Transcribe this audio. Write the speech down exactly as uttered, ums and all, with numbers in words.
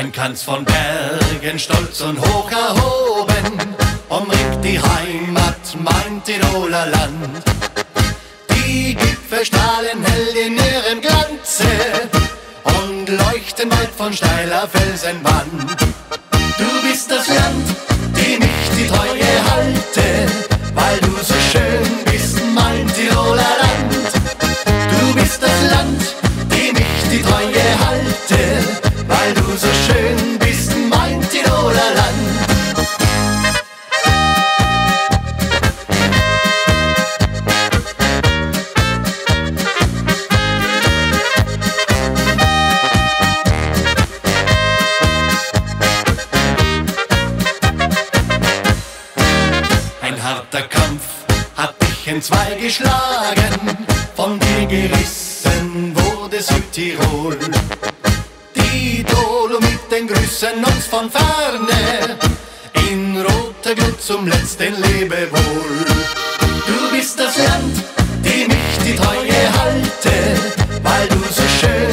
Ein Kranz von Bergen, stolz und hoch erhoben, umringt die Heimat, mein Tiroler Land. Die Gipfel strahlen hell in ihrem Glanze und leuchten weit von steiler Felsenwand. Du bist das Land, dem ich die Treue halte, weil du so schön bist, mein Tiroler Land. Du bist das Land, dem ich die Treue halte, weil du so schön bist, mein Tiroler Land. Ein harter Kampf hat dich entzwei geschlagen, von dir gerissen wurde Südtirol. Die Dolomiten grüßen uns von ferne, in roter Glut zum letzten Lebewohl. Du bist das Land, dem ich die Treue halte, weil du so schön